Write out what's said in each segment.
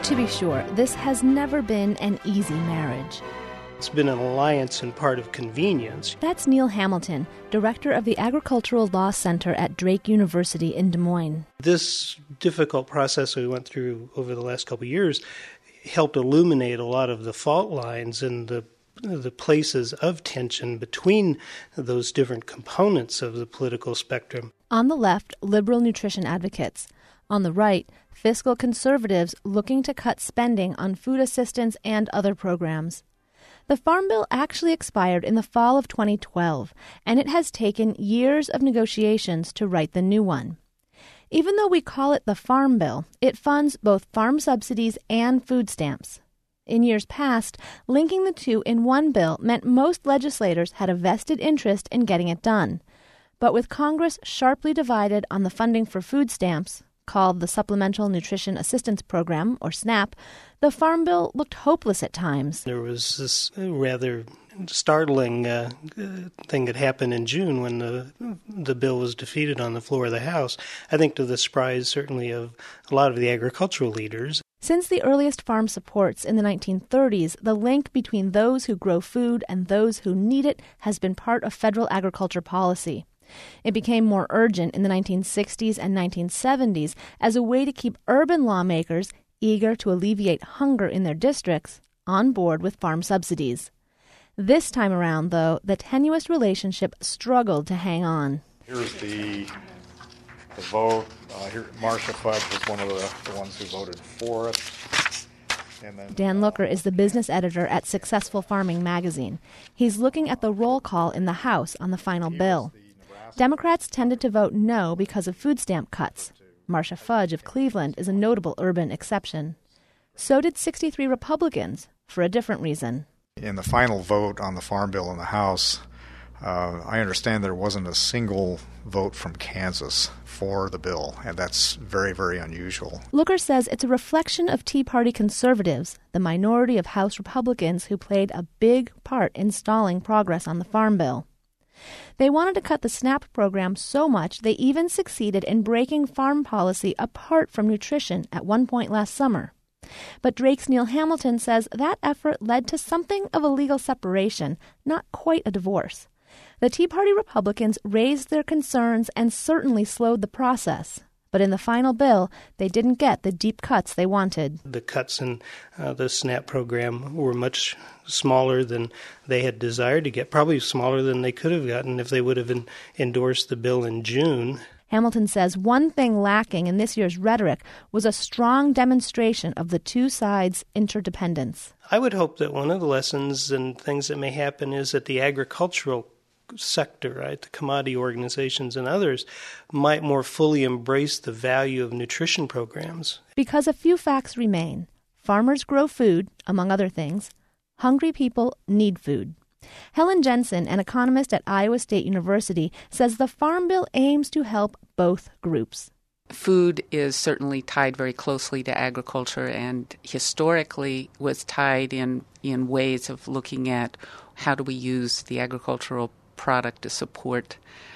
To be sure, this has never been an easy marriage. It's been an alliance and part of convenience. That's Neil Hamilton, director of the Agricultural Law Center at Drake University in Des Moines. This difficult process we went through over the last couple of years helped illuminate a lot of the fault lines and the places of tension between those different components of the political spectrum. On the left, liberal nutrition advocates. On the right, fiscal conservatives looking to cut spending on food assistance and other programs. The Farm Bill actually expired in the fall of 2012, and it has taken years of negotiations to write the new one. Even though we call it the Farm Bill, it funds both farm subsidies and food stamps. In years past, linking the two in one bill meant most legislators had a vested interest in getting it done. But with Congress sharply divided on the funding for food stamps, called the Supplemental Nutrition Assistance Program, or SNAP, the Farm Bill looked hopeless at times. There was this rather startling thing that happened in June when the bill was defeated on the floor of the House, I think to the surprise certainly of a lot of the agricultural leaders. Since the earliest farm supports in the 1930s, the link between those who grow food and those who need it has been part of federal agriculture policy. It became more urgent in the 1960s and 1970s as a way to keep urban lawmakers, eager to alleviate hunger in their districts, on board with farm subsidies. This time around, though, the tenuous relationship struggled to hang on. Here's the vote. Here, Marcia Fudge was one of the ones who voted for it. And then, Dan Looker is the business editor at Successful Farming magazine. He's looking at the roll call in the House on the final bill. Democrats tended to vote no because of food stamp cuts. Marcia Fudge of Cleveland is a notable urban exception. So did 63 Republicans, for a different reason. In the final vote on the Farm Bill in the House, I understand there wasn't a single vote from Kansas for the bill, and that's very, very unusual. Looker says it's a reflection of Tea Party conservatives, the minority of House Republicans who played a big part in stalling progress on the Farm Bill. They wanted to cut the SNAP program so much they even succeeded in breaking farm policy apart from nutrition at one point last summer. But Drake's Neil Hamilton says that effort led to something of a legal separation, not quite a divorce. The Tea Party Republicans raised their concerns and certainly slowed the process. But in the final bill, they didn't get the deep cuts they wanted. The cuts in the SNAP program were much smaller than they had desired to get, probably smaller than they could have gotten if they would have endorsed the bill in June. Hamilton says one thing lacking in this year's rhetoric was a strong demonstration of the two sides' interdependence. I would hope that one of the lessons and things that may happen is that the agricultural sector, right, the commodity organizations and others, might more fully embrace the value of nutrition programs. Because a few facts remain. Farmers grow food, among other things. Hungry people need food. Helen Jensen, an economist at Iowa State University, says the Farm Bill aims to help both groups. Food is certainly tied very closely to agriculture and historically was tied in ways of looking at how do we use the agricultural product to support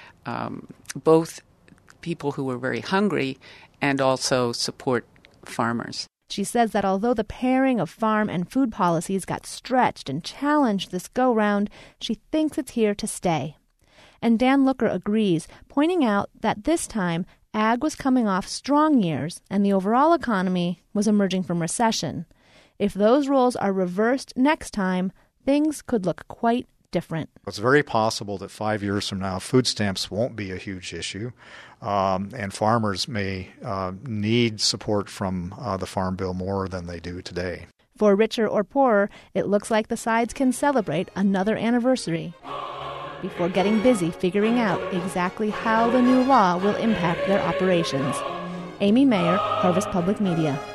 both people who were very hungry and also support farmers. She says that although the pairing of farm and food policies got stretched and challenged this go-round, she thinks it's here to stay. And Dan Looker agrees, pointing out that this time ag was coming off strong years and the overall economy was emerging from recession. If those roles are reversed next time, things could look quite different. It's very possible that 5 years from now, food stamps won't be a huge issue, and farmers may need support from the Farm Bill more than they do today. For richer or poorer, it looks like the sides can celebrate another anniversary before getting busy figuring out exactly how the new law will impact their operations. Amy Mayer, Harvest Public Media.